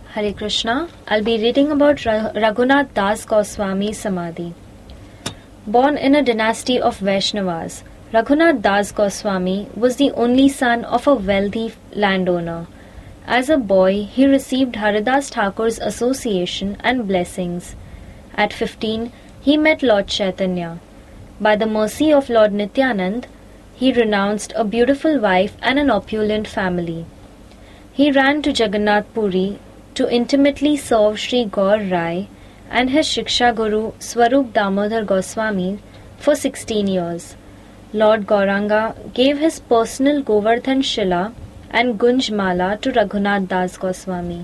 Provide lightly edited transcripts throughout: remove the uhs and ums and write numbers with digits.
Hare Krishna. I'll be reading about Raghunath Das Goswami Samadhi. Born in a dynasty of Vaishnavas, Raghunath Das Goswami was the only son of a wealthy landowner. As a boy, he received Haridas Thakur's association and blessings. At 15, he met Lord Chaitanya. By the mercy of Lord Nityanand, he renounced a beautiful wife and an opulent family. He ran to Jagannath Puri to intimately serve Sri Gaur Rai and his Shiksha Guru Swarup Damodar Goswami for 16 years. Lord Gauranga gave his personal Govardhan Shila and Gunj Mala to Raghunath Das Goswami.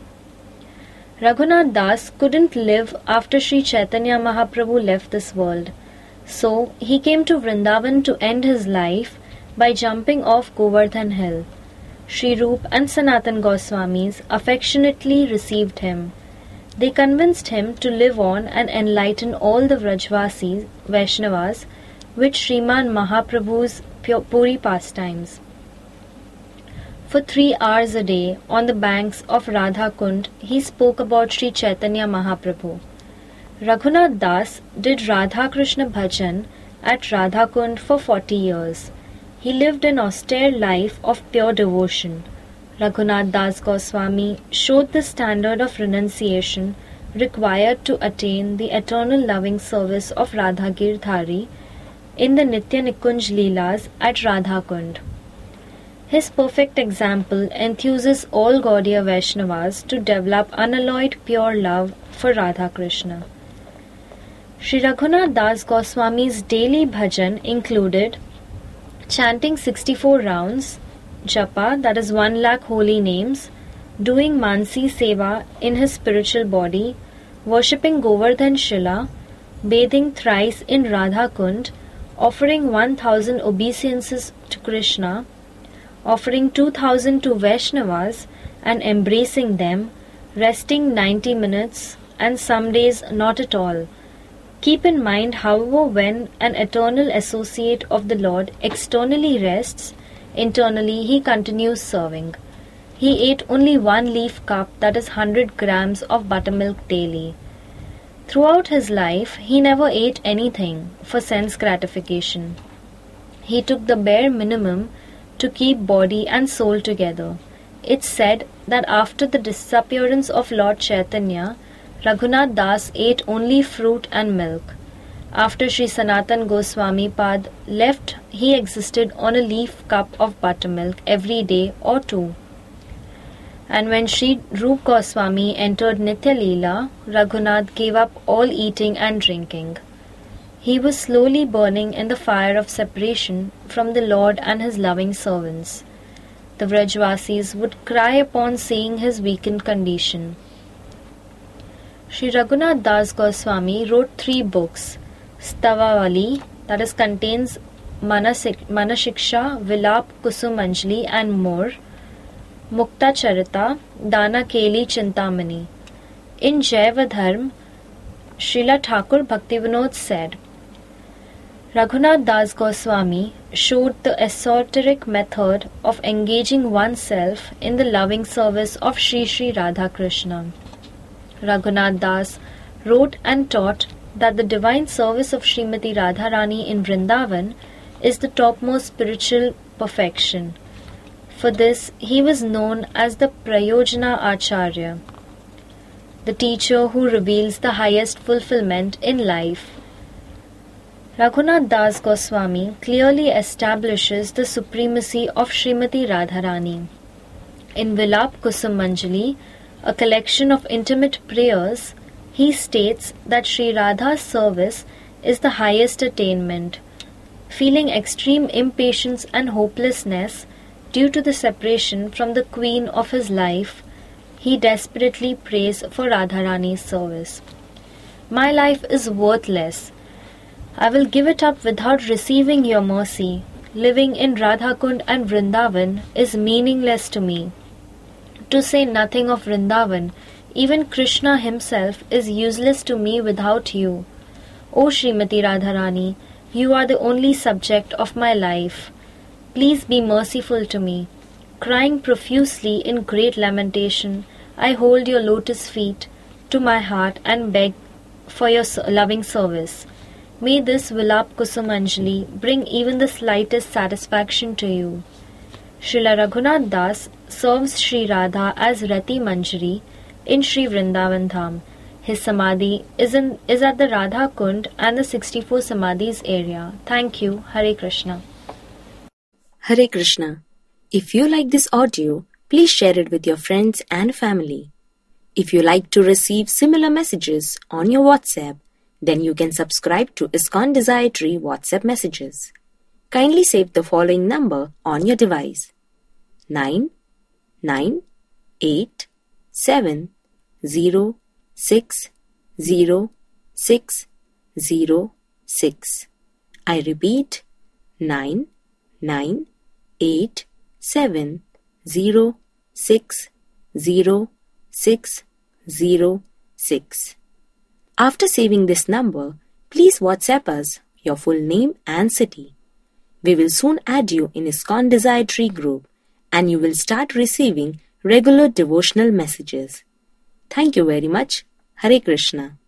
Raghunath Das couldn't live after Sri Chaitanya Mahaprabhu left this world. So, he came to Vrindavan to end his life by jumping off Govardhan Hill. Sri Rup and Sanatan Goswamis affectionately received him. They convinced him to live on and enlighten all the Vrajvasis, Vaishnavas, with Sriman Mahaprabhu's Puri pastimes. For 3 hours a day, on the banks of Radha Kund, he spoke about Sri Chaitanya Mahaprabhu. Raghunath Das did Radha Krishna Bhajan at Radha Kund for 40 years. He lived an austere life of pure devotion. Raghunath Das Goswami showed the standard of renunciation required to attain the eternal loving service of Radha Girdhari in the Nitya Nikunj Leelas at Radha Kund. His perfect example enthuses all Gaudiya Vaishnavas to develop unalloyed pure love for Radha Krishna. Sri Raghunath Das Goswami's daily bhajan included chanting 64 rounds, japa, that is 1 lakh holy names, doing Mansi Seva in his spiritual body, worshipping Govardhan Shila, bathing thrice in Radha Kund, offering 1000 obeisances to Krishna, offering 2000 to Vaishnavas and embracing them, resting 90 minutes and some days not at all. Keep in mind, however, when an eternal associate of the Lord externally rests, internally he continues serving. He ate only 1 leaf cup, that is 100 grams of buttermilk daily. Throughout his life, he never ate anything for sense gratification. He took the bare minimum to keep body and soul together. It's said that after the disappearance of Lord Chaitanya, Raghunath Das ate only fruit and milk. After Sri Sanatan Goswami Pad left, he existed on a leaf cup of buttermilk every day or 2. And when Sri Rup Goswami entered Nitya Leela, Raghunath gave up all eating and drinking. He was slowly burning in the fire of separation from the Lord and his loving servants. The Vrajvasis would cry upon seeing his weakened condition. Sri Raghunath Das Goswami wrote 3 books, Stavavali, that is contains Manashiksha, Vilap, Kusumanjali and more, Mukta Charita, Dana Keli Chintamani. In Jaiva Dharm, Srila Thakur Bhaktivinoda said, Raghunath Das Goswami showed the esoteric method of engaging oneself in the loving service of Sri Sri Radha Krishna. Raghunath Das wrote and taught that the divine service of Srimati Radharani in Vrindavan is the topmost spiritual perfection. For this, he was known as the Prayojana Acharya, the teacher who reveals the highest fulfillment in life. Raghunath Das Goswami clearly establishes the supremacy of Srimati Radharani. In Vilap Kusumanjali, a collection of intimate prayers, he states that Sri Radha's service is the highest attainment. Feeling extreme impatience and hopelessness due to the separation from the queen of his life, he desperately prays for Radharani's service. My life is worthless. I will give it up without receiving your mercy. Living in Radhakund and Vrindavan is meaningless to me. To say nothing of Vrindavan, even Krishna himself is useless to me without you. O Srimati Radharani, you are the only subject of my life. Please be merciful to me. Crying profusely in great lamentation, I hold your lotus feet to my heart and beg for your loving service. May this Vilap Kusumanjali bring even the slightest satisfaction to you. Srila Raghunath Das serves Sri Radha as Rati Manjari in Sri Vrindavan Dham. His Samadhi is at the Radha Kund and the 64 Samadhis area. Thank you. Hare Krishna. Hare Krishna. If you like this audio, please share it with your friends and family. If you like to receive similar messages on your WhatsApp, then you can subscribe to ISKCON Desire Tree WhatsApp messages. Kindly save the following number on your device: 9987060606. I repeat, 9987060606. After saving this number, please WhatsApp us your full name and city. We will soon add you in ISKCON Desire Tree group and you will start receiving regular devotional messages. Thank you very much. Hare Krishna.